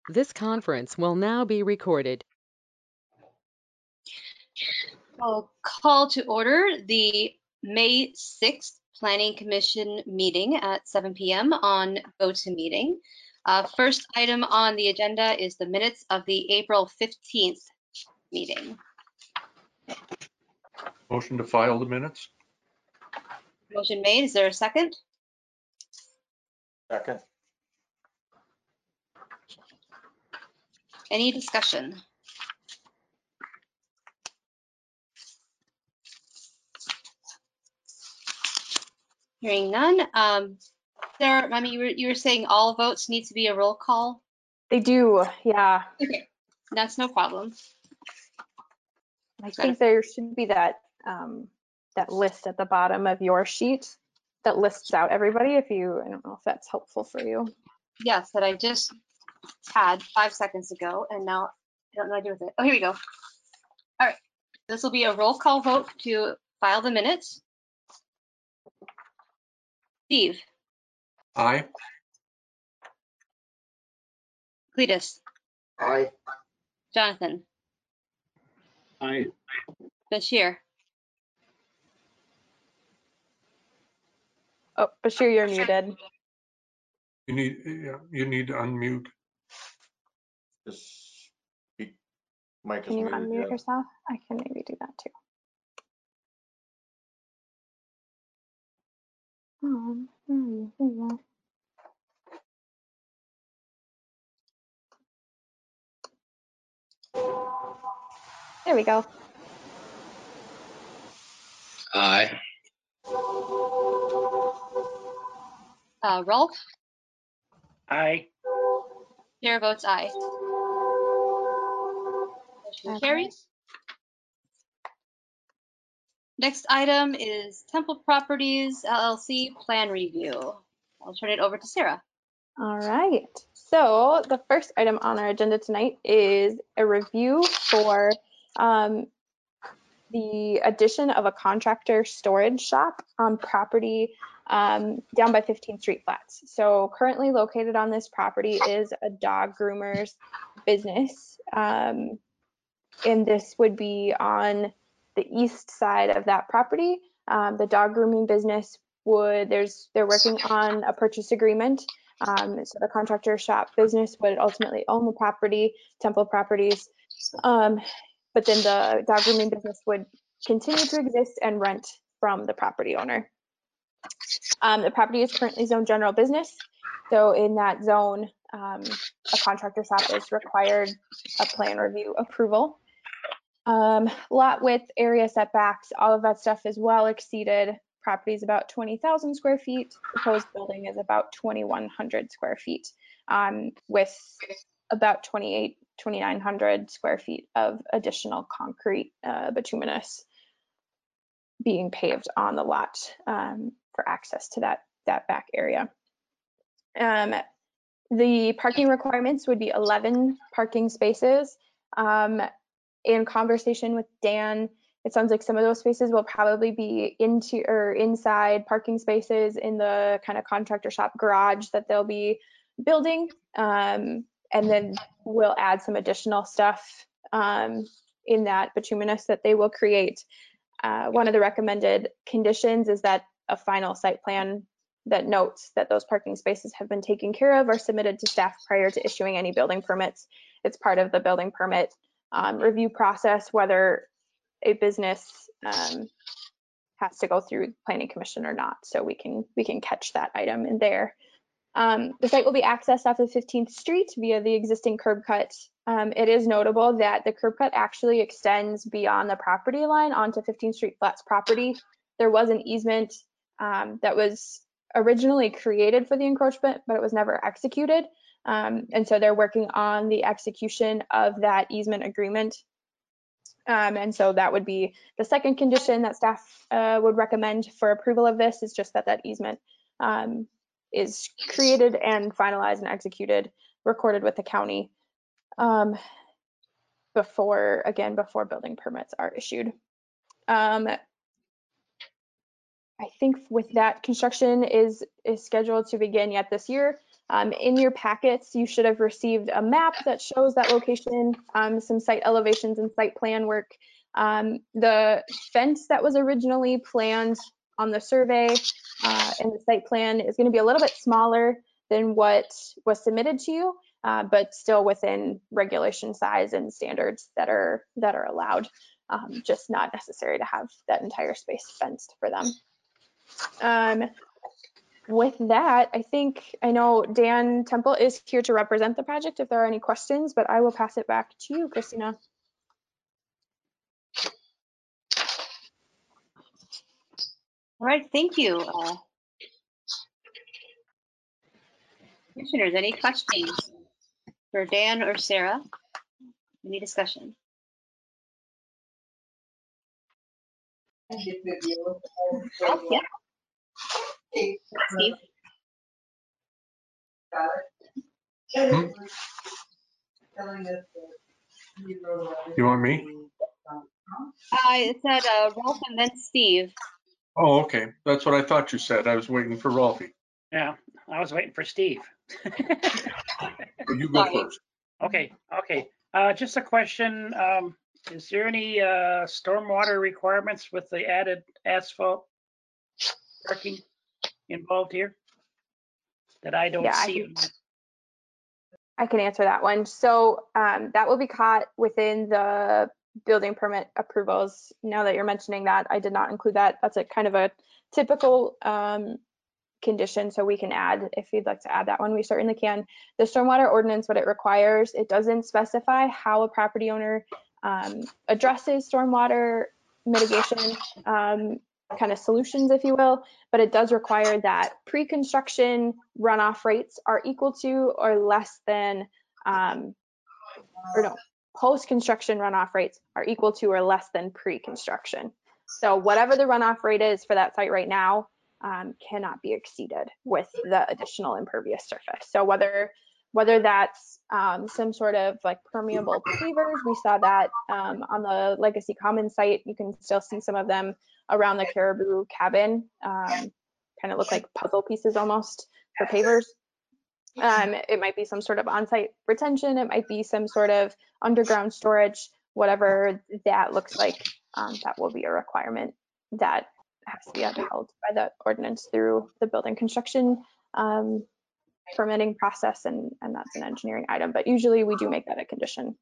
This conference will now be recorded. I'll call to order the May 6th Planning Commission meeting at 7 p.m. on GoToMeeting. First item on the agenda is the minutes of the April 15th meeting. Motion to file the minutes? Motion made. Is there a second? Second. Any discussion? Hearing none. Sarah, I mean, you were saying all votes need to be a roll call? They do, yeah. Okay, that's no problem. I think there should be that that list at the bottom of your sheet that lists out everybody. I don't know if that's helpful for you. Yes, that I just had 5 seconds ago, and now I don't know what to do with it. Oh, here we go. All right, this will be a roll call vote to file the minutes. Steve, Aye. Cletus, Aye. Jonathan, Aye. Bashir, Oh, Bashir, you're muted. You need to unmute. Just speak. Mic is Can you muted, unmute yeah. yourself? I can maybe do that too. There you go. There we go. Aye. Rolf, Aye. chair votes aye. Motion Okay. carries. Next item is Temple Properties LLC plan review. I'll turn it over to Sarah. All right. So the first item on our agenda tonight is a review for the addition of a contractor storage shop on property down by 15th Street Flats. So currently located on this property is a dog groomer's business. And this would be on the east side of that property. The dog grooming business they're working on a purchase agreement. So the contractor shop business would ultimately own the property, Temple Properties. But then the dog grooming business would continue to exist and rent from the property owner. The property is currently zoned general business. So in that zone, a contractor shop is required a plan review approval. Lot width, area setbacks, all of that stuff is well exceeded. Property is about 20,000 square feet. Proposed building is about 2,100 square feet, with about 2,900 square feet of additional concrete bituminous being paved on the lot for access to that back area. The parking requirements would be 11 parking spaces. In conversation with Dan, it sounds like some of those spaces will probably be inside parking spaces in the kind of contractor shop garage that they'll be building. And then we'll add some additional stuff in that bituminous that they will create. One of the recommended conditions is that a final site plan that notes that those parking spaces have been taken care of are submitted to staff prior to issuing any building permits. It's part of the building permit review process, whether a business has to go through planning commission or not. So we can catch that item in there. The site will be accessed off of 15th Street via the existing curb cut. It is notable that the curb cut actually extends beyond the property line onto 15th Street Flats property. There was an easement that was originally created for the encroachment, but it was never executed. And so they're working on the execution of that easement agreement. And so that would be the second condition that staff would recommend for approval of this, is just that easement is created and finalized and executed, recorded with the county before building permits are issued. I think with that, construction is scheduled to begin yet this year. In your packets, you should have received a map that shows that location, some site elevations and site plan work. The fence that was originally planned on the survey and the site plan is going to be a little bit smaller than what was submitted to you, but still within regulation size and standards that are allowed. Just not necessary to have that entire space fenced for them. With that, I know Dan Temple is here to represent the project if there are any questions, but I will pass it back to you, Christina. All right, thank you. Commissioners, any questions for Dan or Sarah? Any discussion? Oh, yeah. Steve? You want me? I said Rolf and then Steve. Oh, okay. That's what I thought you said. I was waiting for Rolfie. Yeah, I was waiting for Steve. You go Sorry. first. Okay. Just a question. Is there any stormwater requirements with the added asphalt parking involved here that I don't Yeah, see? I can answer that one. So that will be caught within the building permit approvals. Now that you're mentioning that, I did not include that. That's a kind of a typical condition, so we can add, if you'd like to add that one, we certainly can. The stormwater ordinance, what it requires, it doesn't specify how a property owner addresses stormwater mitigation kind of solutions, if you will, but it does require that pre-construction runoff rates are equal to or less than, post-construction runoff rates are equal to or less than pre-construction. So whatever the runoff rate is for that site right now cannot be exceeded with the additional impervious surface. So whether that's some sort of like permeable pavers, we saw that on the Legacy Commons site. You can still see some of them around the Caribou cabin, kind of look like puzzle pieces almost for pavers. It might be some sort of on-site retention. It might be some sort of underground storage, whatever that looks like. That will be a requirement that has to be upheld by the ordinance through the building construction permitting process, and that's an engineering item. But usually we do make that a condition.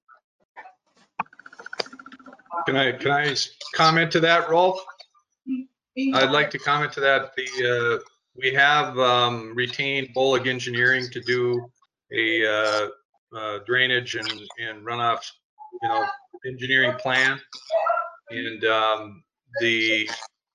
Can I comment to that, Rolf? I'd like to comment to that. We have retained Bolig Engineering to do a drainage and runoff, engineering plan, and the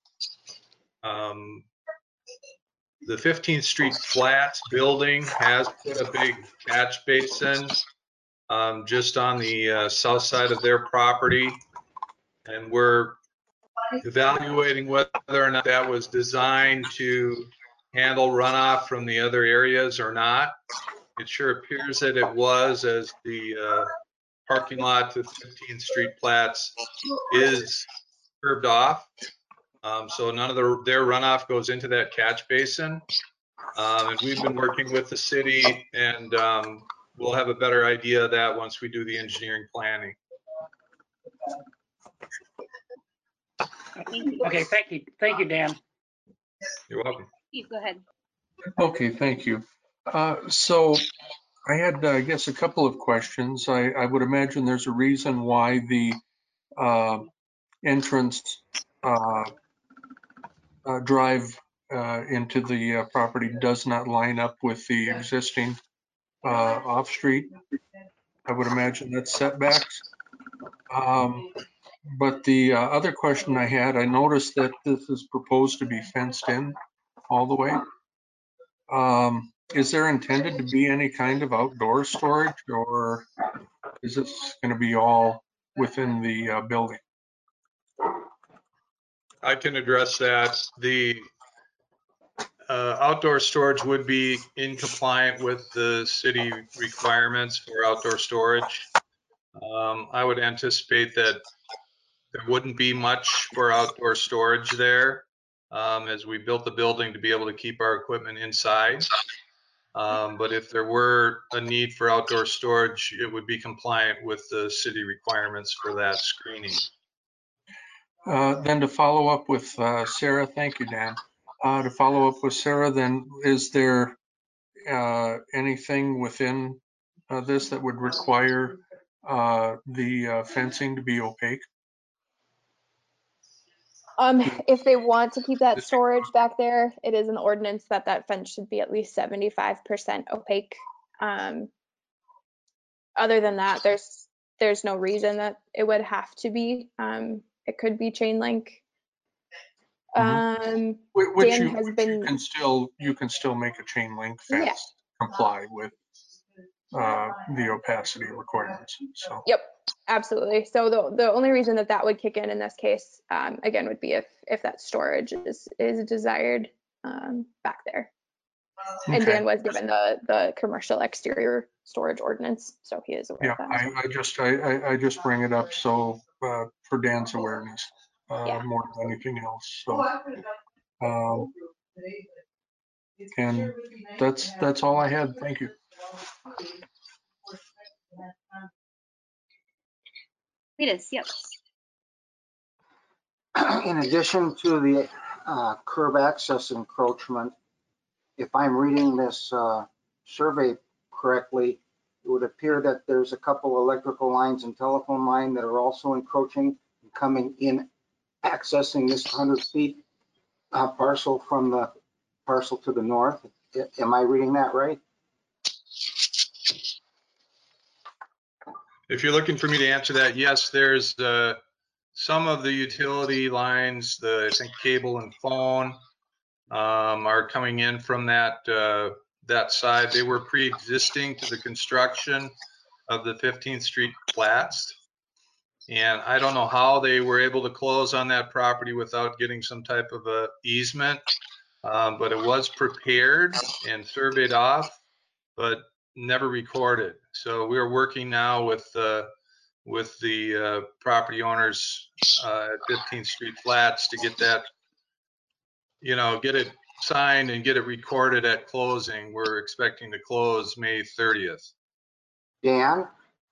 15th Street Flats building has put a big catch basin just on the south side of their property, and we're evaluating whether or not that was designed to handle runoff from the other areas or not. It sure appears that it was, as the parking lot to 15th Street Flats is curved off. So none of their runoff goes into that catch basin. And we've been working with the city, and we'll have a better idea of that once we do the engineering planning. Okay, thank you, Dan. You're welcome. Steve, go ahead. Okay, thank you. So I had, I guess, a couple of questions. I would imagine there's a reason why the entrance drive into the property does not line up with the existing off-street. I would imagine that's setbacks. But the other question I had, I noticed that this is proposed to be fenced in all the way. Is there intended to be any kind of outdoor storage, or is this going to be all within the building? I can address that. The outdoor storage would be in compliant with the city requirements for outdoor storage. I would anticipate that there wouldn't be much for outdoor storage there, as we built the building to be able to keep our equipment inside. But if there were a need for outdoor storage, it would be compliant with the city requirements for that screening. Then to follow up with Sarah, thank you, Dan. To follow up with Sarah, then is there anything within this that would require the fencing to be opaque? If they want to keep that storage back there, it is an ordinance that that fence should be at least 75% opaque. Other than that, there's no reason that it would have to be. It could be chain link. Which Dan you, has which been, you can still make a chain link Yeah. fence comply with the opacity requirements. So yep, absolutely. So the only reason that that would kick in this case, again, would be if that storage is desired back there. And okay. Dan was given the commercial exterior storage ordinance, so he is aware Yeah, of that. as well. I just bring it up so for Dan's awareness Yeah. more than anything else. So and that's all I had. Thank you. Cletus, yep. In addition to the curb access encroachment, if I'm reading this survey correctly, it would appear that there's a couple electrical lines and telephone line that are also encroaching and coming in, accessing this 100 feet parcel from the parcel to the north. Am I reading that right? If you're looking for me to answer that, yes, there's some of the utility lines, I think cable and phone are coming in from that side. They were pre-existing to the construction of the 15th Street flats. And I don't know how they were able to close on that property without getting some type of a easement. But it was prepared and surveyed off, but never recorded. So we're working now with the property owners at 15th Street Flats to get that, get it signed and get it recorded at closing. We're expecting to close May 30th. Dan,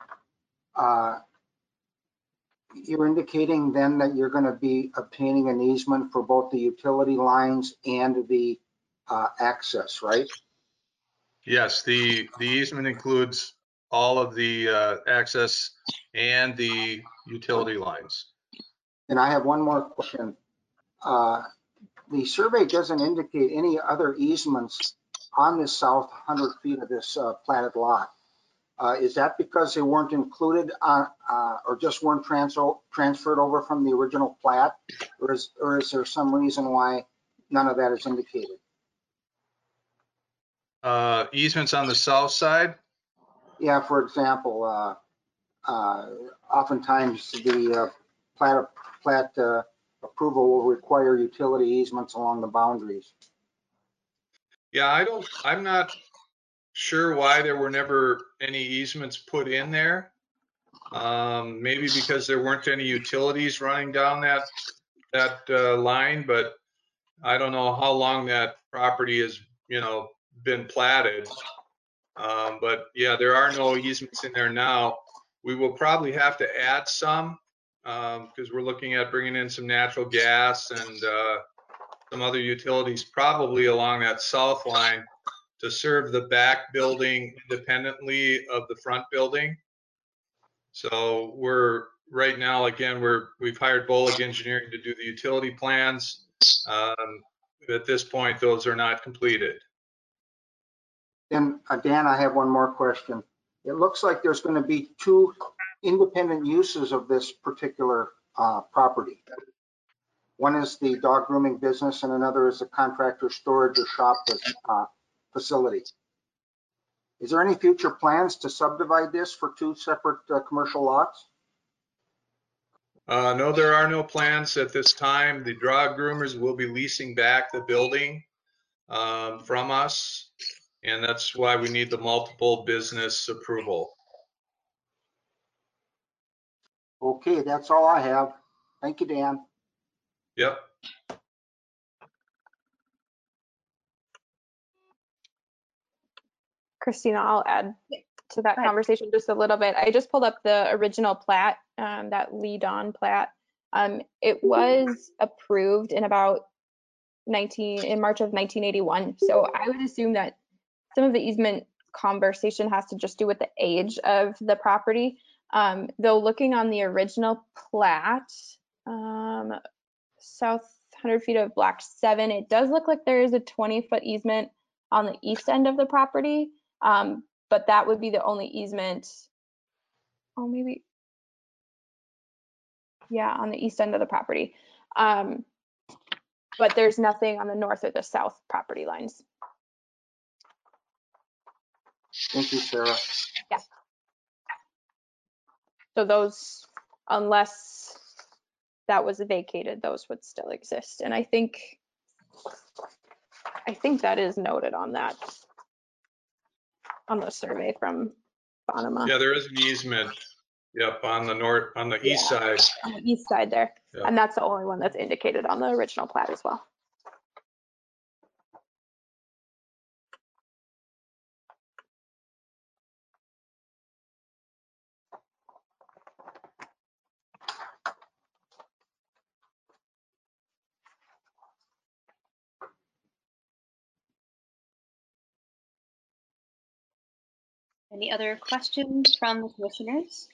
you're indicating then that you're going to be obtaining an easement for both the utility lines and the access, right? Yes, the easement includes all of the access and the utility lines. And I have one more question. The survey doesn't indicate any other easements on the south 100 feet of this platted lot. Is that because they weren't included or just weren't transferred over from the original plat? Or is there some reason why none of that is indicated? Easements on the south side? Yeah, for example, oftentimes the plat approval will require utility easements along the boundaries. Yeah, I'm not sure why there were never any easements put in there. Maybe because there weren't any utilities running down that line, but I don't know how long that property has, been platted. But yeah, there are no easements in there now. We will probably have to add some because we're looking at bringing in some natural gas and some other utilities probably along that south line to serve the back building independently of the front building. So we're right now, again, we've hired Bolig Engineering to do the utility plans. At this point, those are not completed. And Dan, I have one more question. It looks like there's going to be two independent uses of this particular property. One is the dog grooming business and another is a contractor storage or shop facility. Is there any future plans to subdivide this for two separate commercial lots? No, there are no plans at this time. The dog groomers will be leasing back the building from us, and that's why we need the multiple business approval. Okay, that's all I have. Thank you, Dan. Yep. Christina, I'll add to that Go ahead. conversation just a little bit. I just pulled up the original plat, that Lee Don plat. It was approved in about in March of 1981. So I would assume that some of the easement conversation has to just do with the age of the property. Though looking on the original plat, south 100 feet of block 7, it does look like there is a 20-foot easement on the east end of the property. But that would be the only easement. Oh, maybe. Yeah, on the east end of the property. But there's nothing on the north or the south property lines. Thank you, Sarah. So those, unless that was vacated, those would still exist. And I think that is noted on that, on the survey from Bonema. Yeah, there is an easement. Yep, on the east side. On the east side there. Yeah. And that's the only one that's indicated on the original plat as well. Any other questions from the commissioners?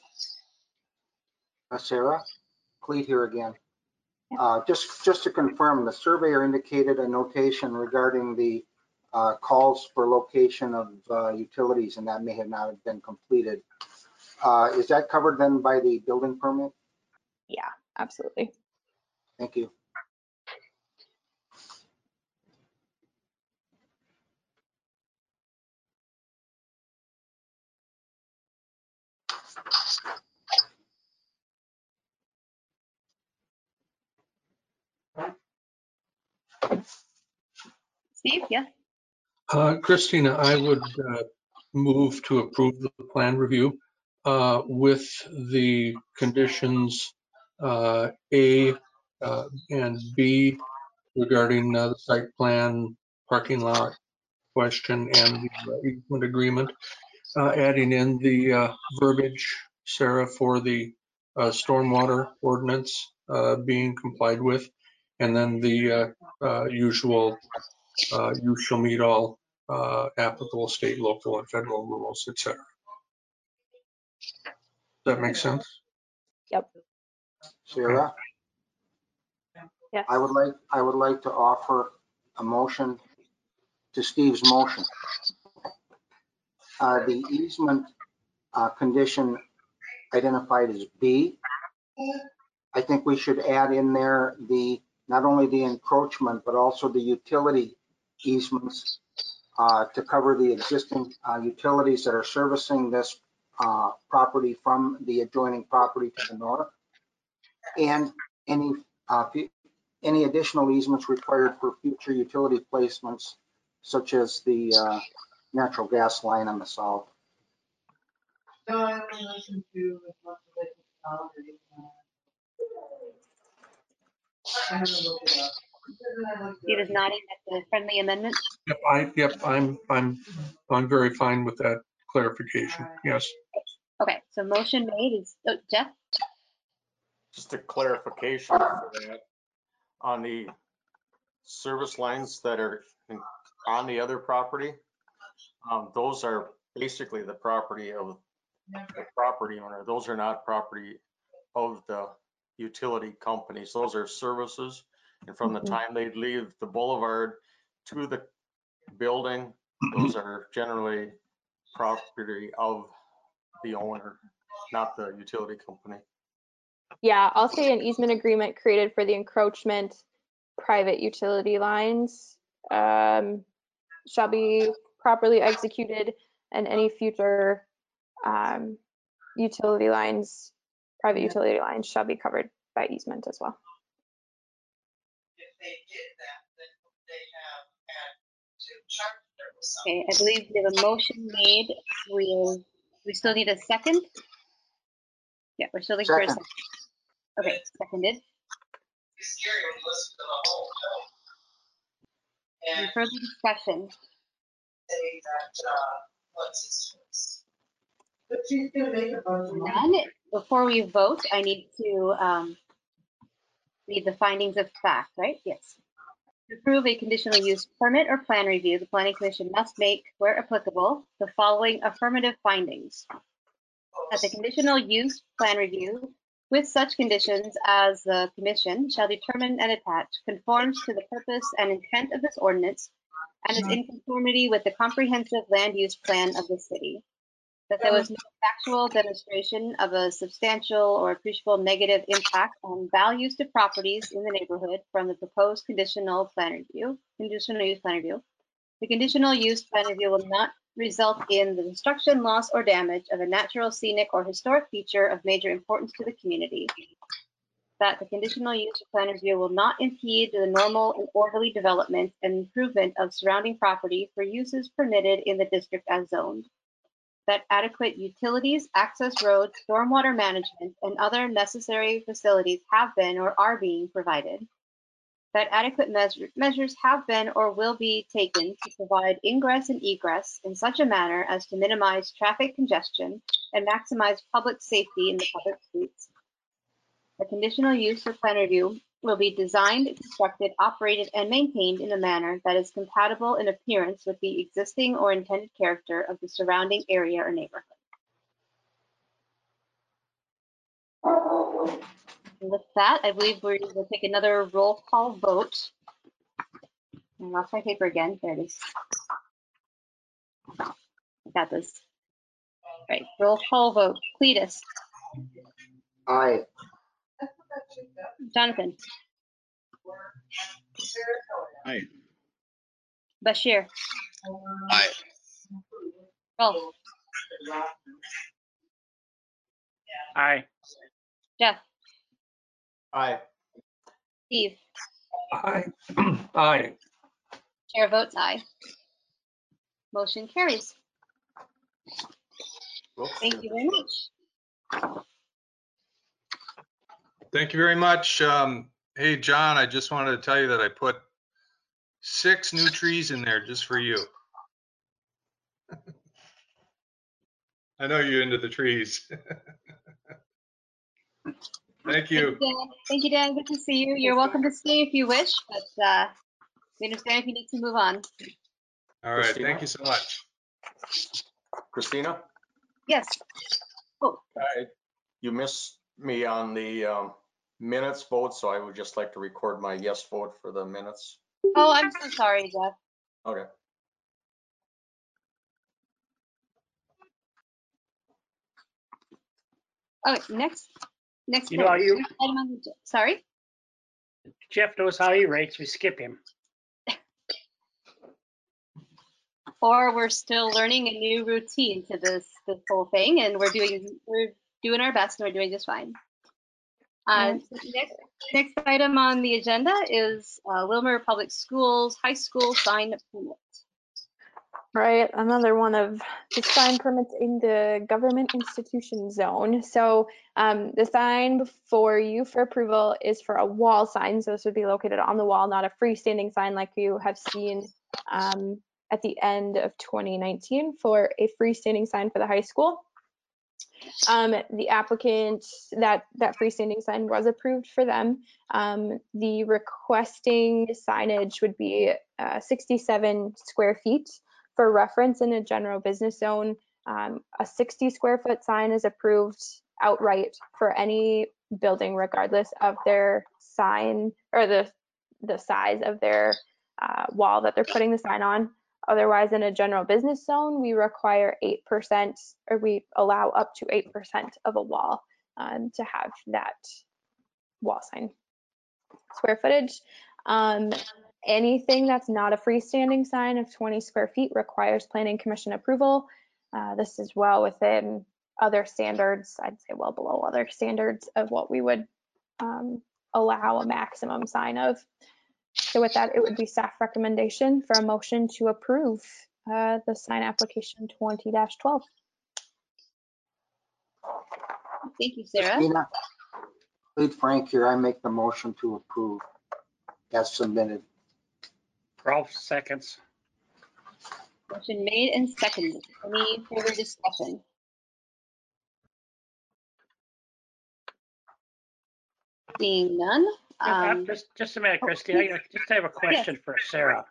Sarah, Clete here again. Just to confirm, the surveyor indicated a notation regarding the calls for location of utilities, and that may have not been completed. Is that covered then by the building permit? Yeah, absolutely. Thank you. Steve, yeah? Christina, I would move to approve the plan review with the conditions A and B regarding the site plan, parking lot question, and the easement agreement. Adding in the verbiage, Sarah, for the stormwater ordinance being complied with, and then the usual you shall meet all applicable state, local, and federal rules, etc. Does that make sense? Yep. Sarah, Yes. I would like to offer a motion to Steve's motion. The easement condition identified as B. I think we should add in there not only the encroachment, but also the utility easements to cover the existing utilities that are servicing this property from the adjoining property to the north, and any additional easements required for future utility placements, such as the natural gas line on the south. Steve is nodding at the friendly amendment. I'm very fine with that clarification. Yes. Okay, so motion made is, Jeff? Just a clarification for that. On the service lines that are on the other property, those are basically the property of the property owner. Those are not property of the utility companies. Those are services. And from the time they leave the boulevard to the building, those are generally property of the owner, not the utility company. Yeah, I'll say an easement agreement created for the encroachment private utility lines shall be properly executed, and any future utility lines, private utility lines, shall be covered by easement as well. Okay, I believe we have a motion made. We still need a second? Yeah, we're still looking for a second. Okay, seconded. Any further discussion? None. Before we vote, I need to read the findings of fact, right? Yes. To approve a conditional use permit or plan review, the Planning Commission must make, where applicable, the following affirmative findings. That the conditional use plan review, with such conditions as the Commission shall determine and attach, conforms to the purpose and intent of this ordinance and is in conformity with the comprehensive land use plan of the city. That there was no factual demonstration of a substantial or appreciable negative impact on values to properties in the neighborhood from the proposed conditional use plan review. The conditional use plan review will not result in the destruction, loss, or damage of a natural, scenic, or historic feature of major importance to the community. That the conditional use plan review will not impede the normal and orderly development and improvement of surrounding property for uses permitted in the district as zoned. That adequate utilities, access roads, stormwater management, and other necessary facilities have been or are being provided. That adequate measures have been or will be taken to provide ingress and egress in such a manner as to minimize traffic congestion and maximize public safety in the public streets. The conditional use or plan review will be designed, constructed, operated, and maintained in a manner that is compatible in appearance with the existing or intended character of the surrounding area or neighborhood. With that, I believe we will take another roll call vote. I lost my paper again. There it is. I got this. All right, roll call vote. Cletus. Aye. Jonathan. Aye. Bashir. Aye. Rolf. Aye. Jeff. Aye. Steve. Aye. Aye. Chair votes aye. Motion carries. Thank you very much. Thank you very much. Hey, John, I just wanted to tell you that I put 6 new trees in there just for you. I know you're into the trees. Thank you. Thank you, Dan. Good to see you. You're welcome to stay if you wish, but we understand if you need to move on. All right. Christina? Thank you so much. Christina, Yes. Oh, you missed me on the minutes vote, so I would just like to record my yes vote for the minutes. oh, I'm so sorry, Jeff. Okay. Oh, next You know how vote. you, Item on the- sorry. Jeff knows how he writes. We skip him. Or we're still learning a new routine to this whole thing, and we're doing our best, and we're doing just fine. Next item on the agenda is Willmar Public Schools High School sign permit. Right, another one of the sign permits in the government institution zone. So the sign before you for approval is for a wall sign. So this would be located on the wall, not a freestanding sign like you have seen at the end of 2019 for a freestanding sign for the high school. The applicant, that freestanding sign was approved for them. The requesting signage would be 67 square feet. For reference, in a general business zone, a 60 square foot sign is approved outright for any building, regardless of their sign or the size of their wall that they're putting the sign on. Otherwise, in a general business zone, we require 8%, or we allow up to 8% of a wall to have that wall sign square footage. Anything that's not a freestanding sign of 20 square feet requires planning commission approval. This is well within other standards, I'd say well below other standards of what we would allow a maximum sign of. So with that, it would be staff recommendation for a motion to approve the sign application 20-12. Thank you, Sarah. Christina, lead Frank here. I make the motion to approve as submitted. Ralph seconds. Motion made and seconded. Any further discussion? Seeing none. Just a minute, Christy. I just have a question for Sarah.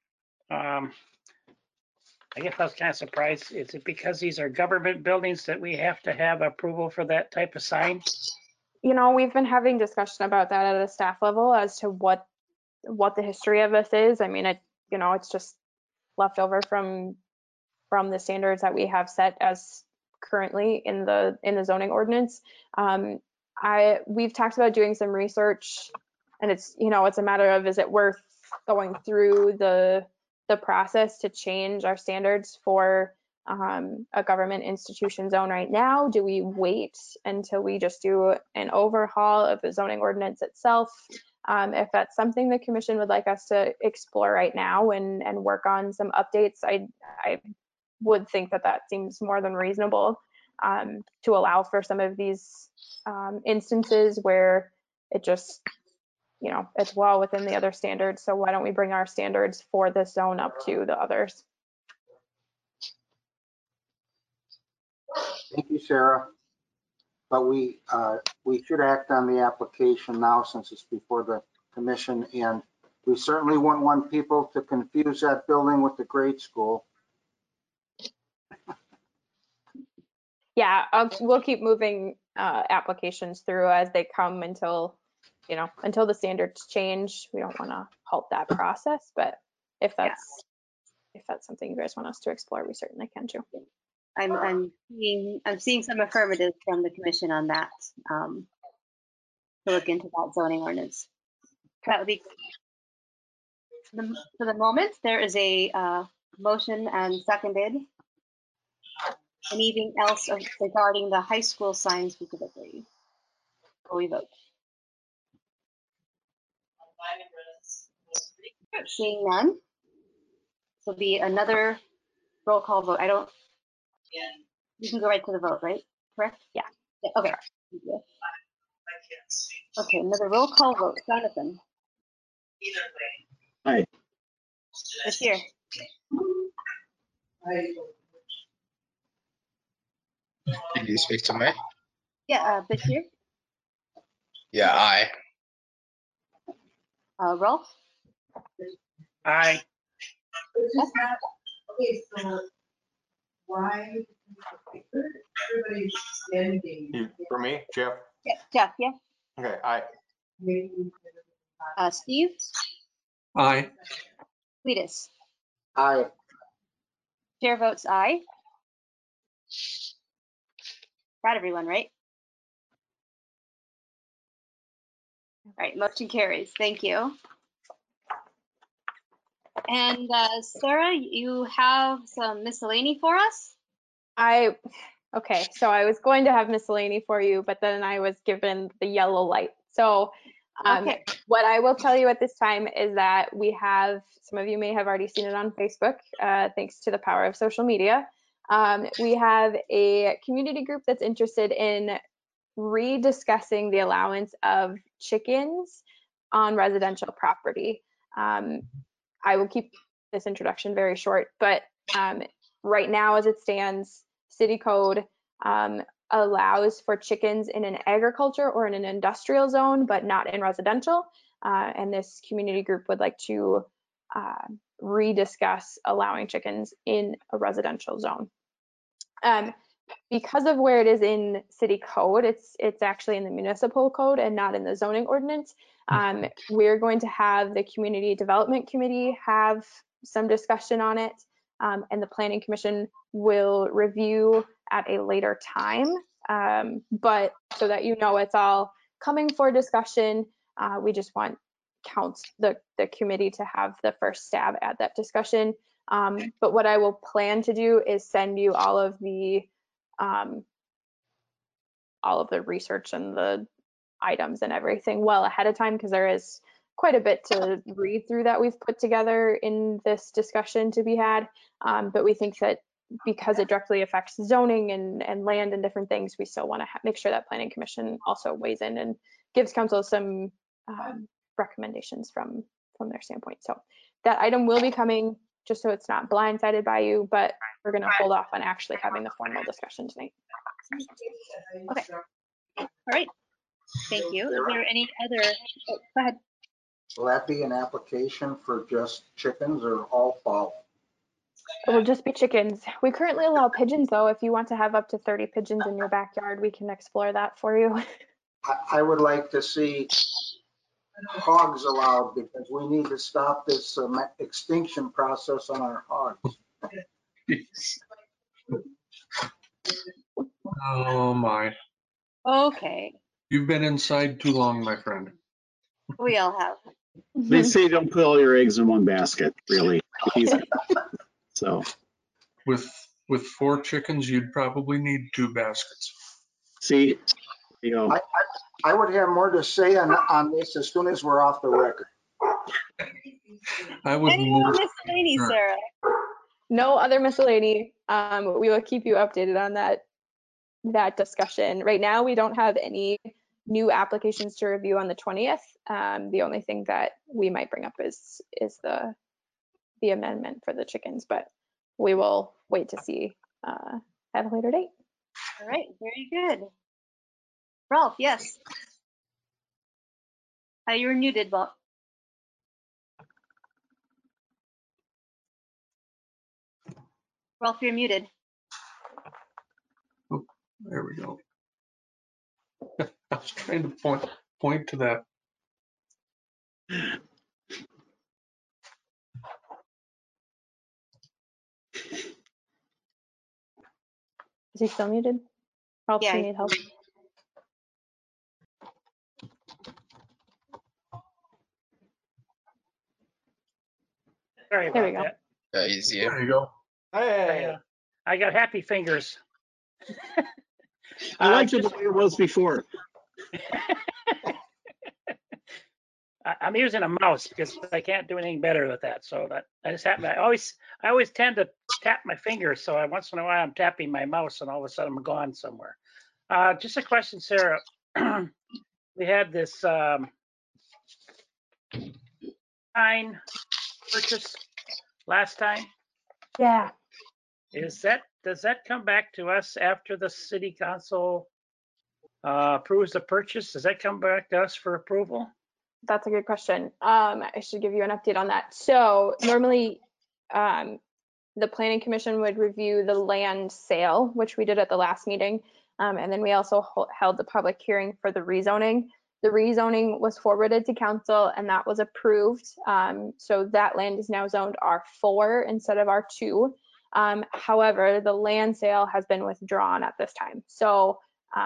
I guess I was kind of surprised. Is it because these are government buildings that we have to have approval for that type of sign? You know, we've been having discussion about that at a staff level as to what the history of this is. I mean, it's just left over from the standards that we have set as currently in the zoning ordinance. We've talked about doing some research, and it's a matter of, is it worth going through the process to change our standards for a government institution zone right now? Do we wait until we just do an overhaul of the zoning ordinance itself? If that's something the commission would like us to explore right now and work on some updates, I would think that seems more than reasonable to allow for some of these instances where it just, it's well within the other standards. So why don't we bring our standards for this zone up to the others? Thank you, Sarah. But we should act on the application now since it's before the commission, and we certainly wouldn't want people to confuse that building with the grade school. Yeah, we'll keep moving applications through as they come until the standards change. We don't want to halt that process, but if that's something you guys want us to explore, we certainly can too. I'm seeing some affirmatives from the commission on that, to look into that zoning ordinance. That would be for the moment. There is a motion and seconded. Anything else regarding the high school sign specifically before we vote? Seeing none, this will be another roll call vote. You can go right to the vote, right? Correct? Yeah. Okay. Okay, another roll call vote. Jonathan. Aye. Bashir. Can you speak to me? Yeah, Bashir. Yeah, aye. Rolf. Aye. Okay, so why everybody's standing? For me, Jeff? Yeah, Jeff, yeah. Okay, aye. Steve. Aye. Cletus. Aye. Chair votes aye. Got everyone, right? All right, motion carries. Thank you. And Sarah, you have some miscellany for us? Okay, so I was going to have miscellany for you, but then I was given the yellow light. So Okay. What I will tell you at this time is that we have, some of you may have already seen it on Facebook, thanks to the power of social media. We have a community group that's interested in rediscussing the allowance of chickens on residential property. I will keep this introduction very short, but right now as it stands, city code allows for chickens in an agriculture or in an industrial zone, but not in residential. And this community group would like to rediscuss allowing chickens in a residential zone. Because of where it is in city code, it's actually in the municipal code and not in the zoning ordinance. We're going to have the community development committee have some discussion on it, and the planning commission will review at a later time. But so that it's all coming for discussion, we just want the committee to have the first stab at that discussion. But what I will plan to do is send you all of the research and the items and everything well ahead of time, because there is quite a bit to read through that we've put together in this discussion to be had. But we think that because it directly affects zoning and land and different things, we still want to make sure that planning commission also weighs in and gives council some recommendations from their standpoint. So that item will be coming just so it's not blindsided by you, but we're going to hold off on actually having the formal discussion tonight. Okay. All right. Thank you. Is there any other? Oh, go ahead. Will that be an application for just chickens or all fowl? It will just be chickens. We currently allow pigeons, though. If you want to have up to 30 pigeons in your backyard, we can explore that for you. I would like to see hogs allowed because we need to stop this extinction process on our hogs. Oh my. Okay. You've been inside too long, my friend. We all have. They say don't put all your eggs in one basket, really. Easy. So, With 4 chickens, you'd probably need 2 baskets. see, you know, I would have more to say on this as soon as we're off the record. I would Any more move. miscellany, Sure. Sarah? No other miscellany. We will keep you updated on that discussion. Right now, we don't have any new applications to review on the 20th. The only thing that we might bring up is the amendment for the chickens, but we will wait to see at a later date. All right. Very good. Ralph, yes. You're muted, Bob. Ralph, you're muted. Oh, there we go. I was trying to point to that. Is he still muted? Ralph, Yeah, do you need help? Sorry There we about go. that. Easier. There you go. Hey, I got happy fingers. I liked it just- the way it was before. I'm using a mouse because I can't do anything better with that. So that I just happen. I always tend to tap my fingers. So once in a while I'm tapping my mouse, and all of a sudden I'm gone somewhere. Just a question, Sarah. We had this pine purchase last time. Yeah. Does that come back to us after the city council approves the purchase? Does that come back to us for approval? That's a good question. I should give you an update on that. So normally, the planning commission would review the land sale, which we did at the last meeting. And then we also held the public hearing for the rezoning. The rezoning was forwarded to council and that was approved. So that land is now zoned R4 instead of R2. However, the land sale has been withdrawn at this time. So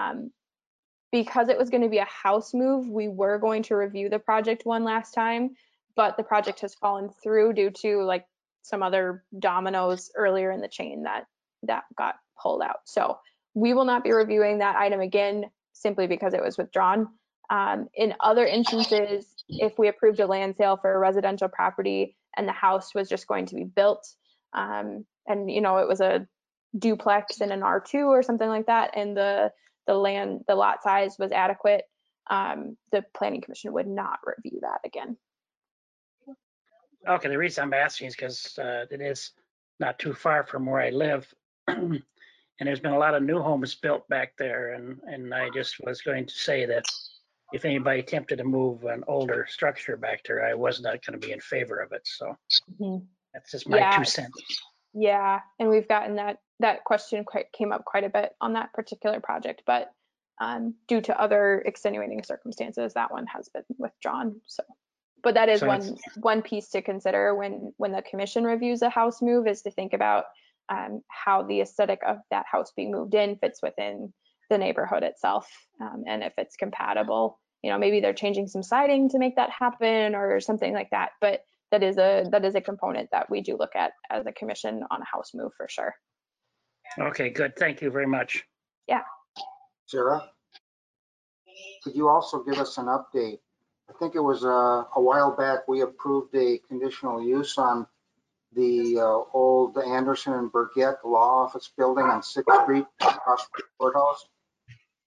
because it was going to be a house move, we were going to review the project one last time, but the project has fallen through due to like some other dominoes earlier in the chain that got pulled out. So we will not be reviewing that item again simply because it was withdrawn. In other instances, if we approved a land sale for a residential property and the house was just going to be built, and you know it was a duplex in an R2 or something like that, and the lot size was adequate, the planning commission would not review that again. Okay, the reason I'm asking is because it is not too far from where I live. And there's been a lot of new homes built back there. And I just was going to say that if anybody attempted to move an older structure back there, I was not going to be in favor of it. So that's just my 2 cents. Yeah, and we've gotten that question came up quite a bit on that particular project, but due to other extenuating circumstances, that one has been withdrawn. So, but that is one piece to consider when the commission reviews a house move, is to think about how the aesthetic of that house being moved in fits within the neighborhood itself, and if it's compatible. You know, maybe they're changing some siding to make that happen or something like that, but that is a component that we do look at as a commission on a house move for sure. Okay, good. Thank you very much. Yeah. Sarah, could you also give us an update? I think it was a while back we approved a conditional use on the old Anderson and Burgett Law Office building on 6th Street across from the courthouse.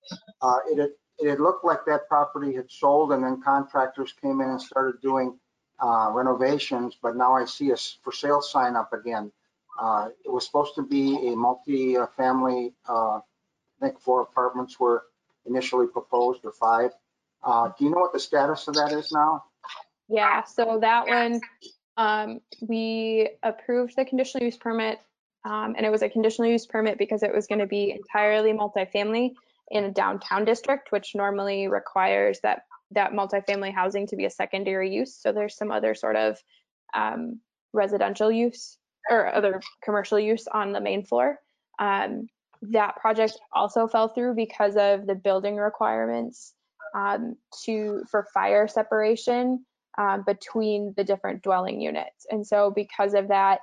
It had looked like that property had sold, and then contractors came in and started doing renovations, but now I see a for sale sign up again. It was supposed to be a multi-family, I think 4 apartments were initially proposed, or 5. Do you know what the status of that is now? Yeah, so that one, we approved the conditional use permit, and it was a conditional use permit because it was going to be entirely multifamily in a downtown district, which normally requires that multifamily housing to be a secondary use. So there's some other sort of residential use or other commercial use on the main floor. That project also fell through because of the building requirements for fire separation between the different dwelling units. And so because of that,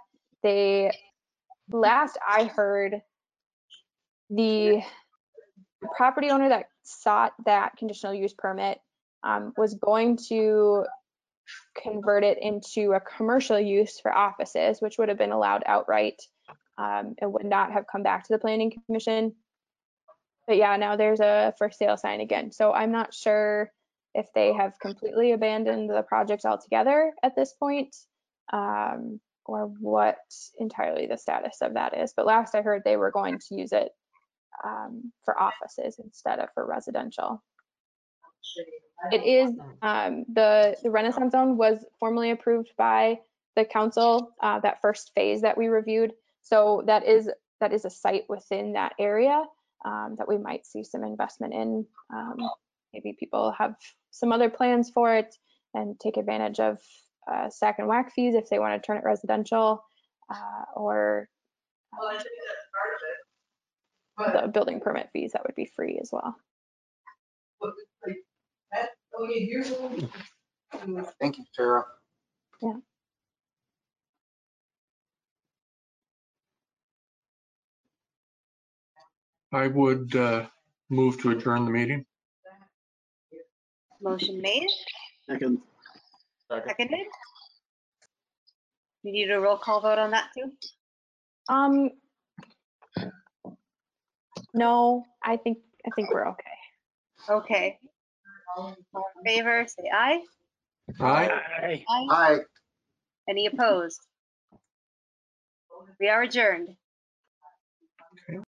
last I heard, the property owner that sought that conditional use permit was going to convert it into a commercial use for offices, which would have been allowed outright and would not have come back to the planning commission. But yeah, now there's a for sale sign again. So I'm not sure if they have completely abandoned the project altogether at this point, or what entirely the status of that is. But last I heard, they were going to use it for offices instead of for residential. It is, the Renaissance Zone was formally approved by the council, that first phase that we reviewed. So that is a site within that area that we might see some investment in. Maybe people have some other plans for it and take advantage of sack and whack fees if they want to turn it residential, or Well, I think that's part of it. the building permit fees that would be free as well. But like that, okay, you're going to Thank you, Sarah. Yeah. I would move to adjourn the meeting. Motion made, Second. seconded. You need a roll call vote on that too? No, I think we're okay. Okay. All in favor, say aye. Aye. Aye. Hi. Any opposed? We are adjourned.